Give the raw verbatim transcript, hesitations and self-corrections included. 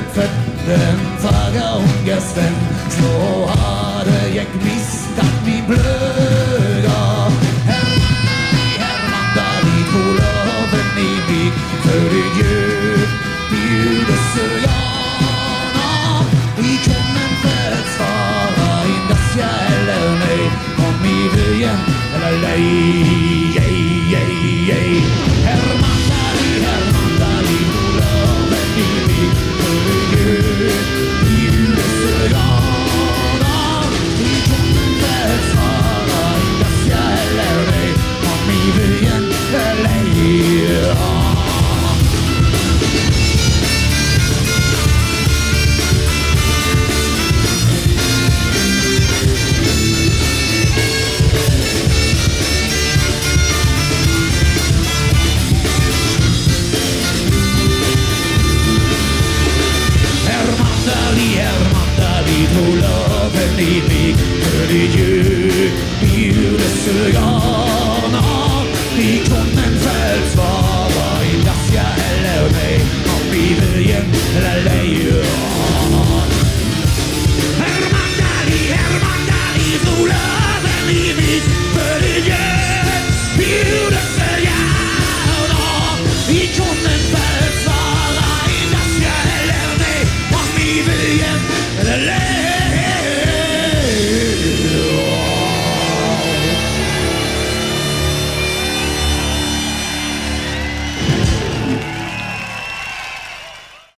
fötten faga ungesten så hade jag mistat min blöga. Herman David Olofen i mig för det djup bjudesögarna i kummen för att svara indas jag eller nej om i vyen eller lej ej, ej, ej. Herman David, Herman David Olofen i mig för det djup bjudesögarna i kummen för att svara indas jag eller nej om i vyen eller lej. Olofen i mig för det djup bjudesögarna i kronnen fälls vara i daska eller nej om i vyen eller lejon. Herman David, Herman David Olofen i mig för det djup bjudesögarna i kronnen fälls vara i daska eller nej om i vyen eller lejon.